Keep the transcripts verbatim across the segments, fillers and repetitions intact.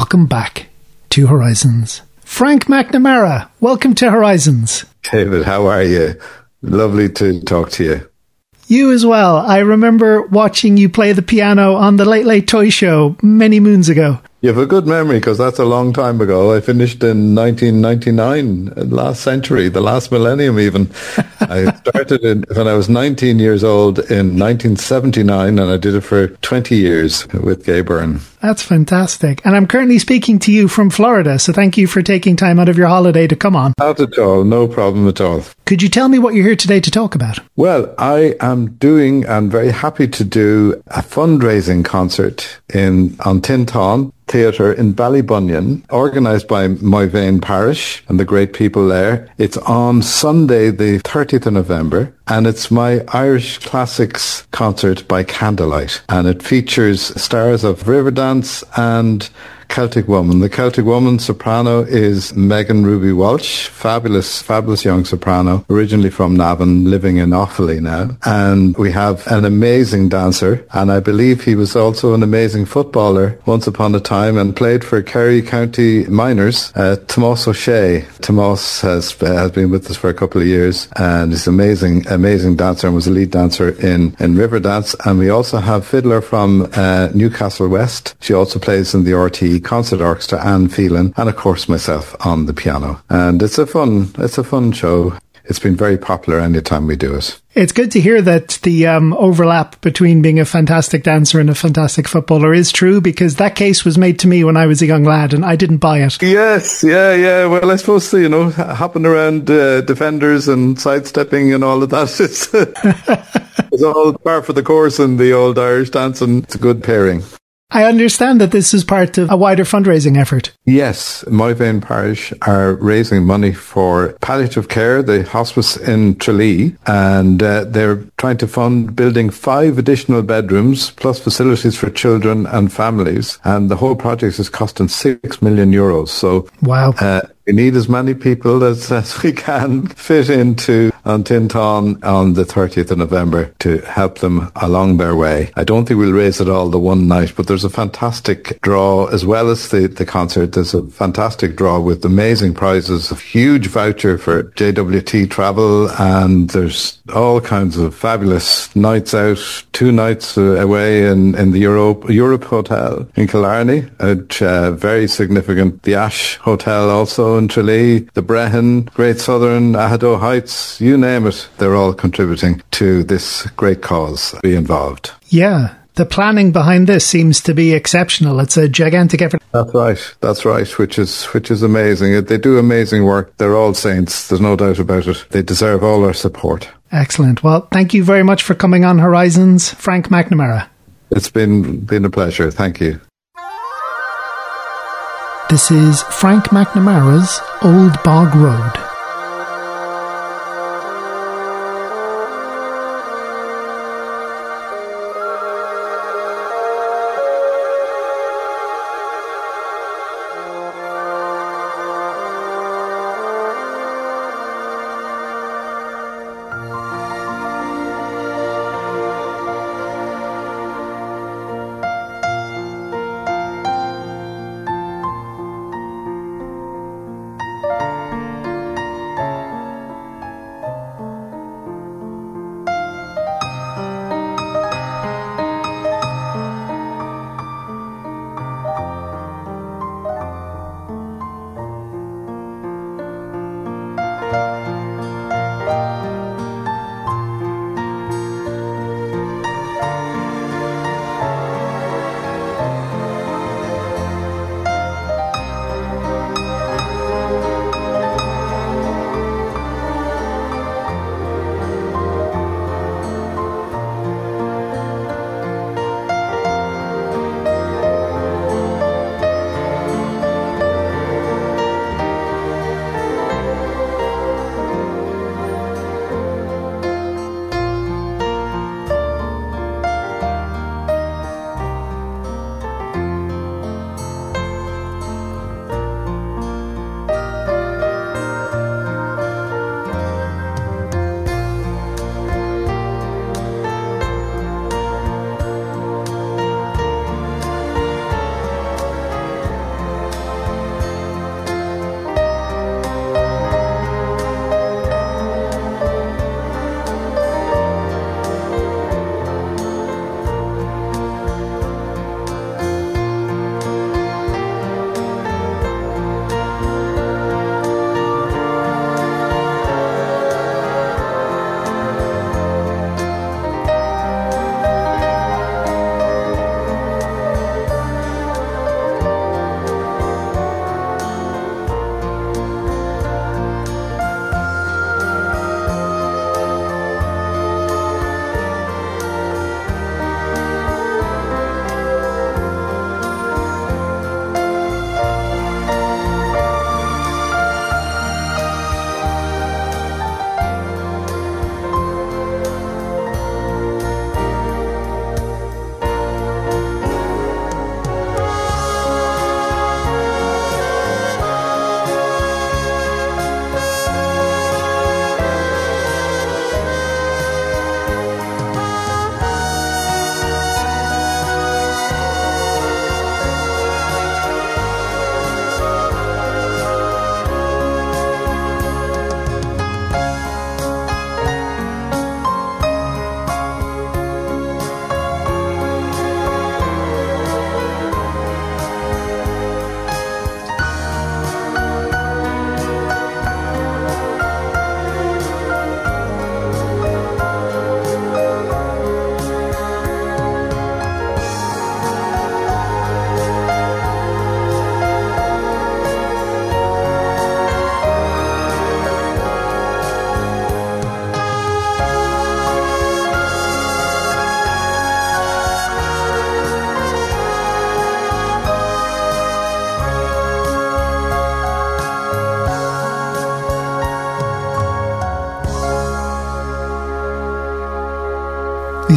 welcome back to Horizons. Frank McNamara, welcome to Horizons. David, how are you? Lovely to talk to you. You as well. I remember watching you play the piano on the Late Late Toy Show many moons ago. You have a good memory because that's a long time ago. I finished in nineteen ninety-nine, last century, the last millennium even. I started in, when I was nineteen years old in nineteen seventy-nine, and I did it for twenty years with Gay Byrne. That's fantastic. And I'm currently speaking to you from Florida, so thank you for taking time out of your holiday to come on. Not at all, no problem at all. Could you tell me what you're here today to talk about? Well, I am doing and very happy to do a fundraising concert in on Tintán Theatre in Ballybunion, organised by Moyvane Parish and the great people there. It's on Sunday, the thirtieth of November, and it's my Irish Classics concert by candlelight. And it features stars of Riverdance and Celtic Woman. The Celtic Woman soprano is Megan Ruby Walsh, fabulous, fabulous young soprano, originally from Navan, living in Offaly now. And we have an amazing dancer, and I believe he was also an amazing footballer once upon a time and played for Kerry County Miners, uh, Tomás O'Shea. Tomás has, uh, has been with us for a couple of years, and is an amazing, amazing dancer and was a lead dancer in, in Riverdance. And we also have fiddler from uh, Newcastle West. She also plays in the R T Concert Orchestra, Anne Phelan, and of course myself on the piano. And it's a fun, it's a fun show. It's been very popular anytime we do it. It's good to hear that the um, overlap between being a fantastic dancer and a fantastic footballer is true, because that case was made to me when I was a young lad and I didn't buy it. Yes, yeah, yeah. Well, I suppose, you know, hopping around uh, defenders and sidestepping and all of that, it's, it's all par for the course in the old Irish dance, and it's a good pairing. I understand that this is part of a wider fundraising effort. Yes, Moyvane Parish are raising money for palliative care, the hospice in Tralee, and uh, they're trying to fund building five additional bedrooms plus facilities for children and families. And the whole project is costing six million euros. So, wow. Uh, we need as many people as, as we can fit into on Tintán on the thirtieth of November to help them along their way. I don't think we'll raise it all the one night, but there's a fantastic draw as well as the, the concert. There's a fantastic draw with amazing prizes, a huge voucher for J W T travel, and there's all kinds of fabulous nights out, two nights away in, in the Europe, Europe Hotel in Killarney, which uh, very significant. The Ash Hotel also in Tralee, the Brehon, Great Southern, Ahado Heights, you name it, they're all contributing to this great cause. Be involved. Yeah. The planning behind this seems to be exceptional. It's a gigantic effort. That's right. That's right, which is which is amazing. They do amazing work. They're all saints. There's no doubt about it. They deserve all our support. Excellent. Well, thank you very much for coming on Horizons, Frank McNamara. It's been been a pleasure. Thank you. This is Frank McNamara's Old Bog Road.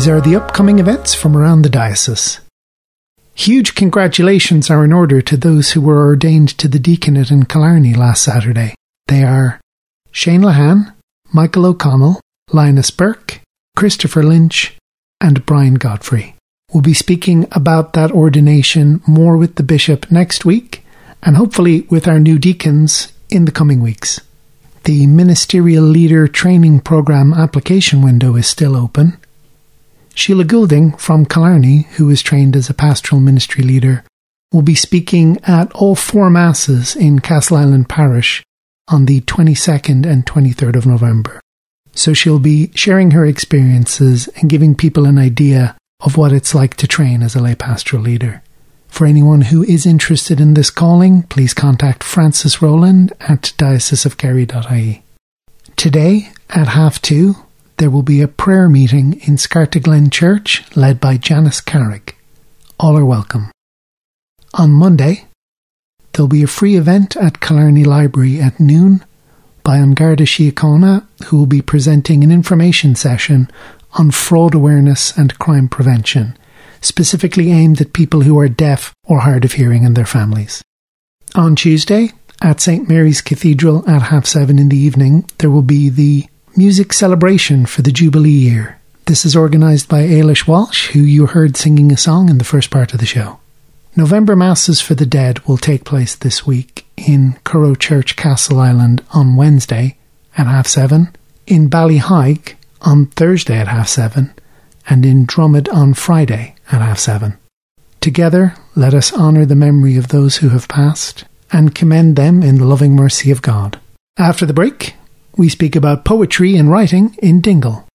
These are the upcoming events from around the diocese. Huge congratulations are in order to those who were ordained to the deaconate in Killarney last Saturday. They are Shane Lahan, Michael O'Connell, Linus Burke, Christopher Lynch, and Brian Godfrey. We'll be speaking about that ordination more with the bishop next week, and hopefully with our new deacons in the coming weeks. The Ministerial Leader Training Programme application window is still open. Sheila Goulding from Killarney, who is trained as a pastoral ministry leader, will be speaking at all four Masses in Castleisland Parish on the twenty-second and twenty-third of November. So she'll be sharing her experiences and giving people an idea of what it's like to train as a lay pastoral leader. For anyone who is interested in this calling, please contact Francis Rowland at diocese of kerry dot I E. Today, at half two, there will be a prayer meeting in Scartaglen Church led by Janice Carrick. All are welcome. On Monday, there'll be a free event at Killarney Library at noon by An Garda Síochána, who will be presenting an information session on fraud awareness and crime prevention, specifically aimed at people who are deaf or hard of hearing and their families. On Tuesday, at Saint Mary's Cathedral at half seven in the evening, there will be the music celebration for the Jubilee year. This is organised by Ailish Walsh, who you heard singing a song in the first part of the show. November Masses for the Dead will take place this week in Currow Church, Castleisland on Wednesday at half seven, in Ballyhaig on Thursday at half seven, and in Drummond on Friday at half seven. Together, let us honour the memory of those who have passed and commend them in the loving mercy of God. After the break, we speak about poetry and writing in Dingle.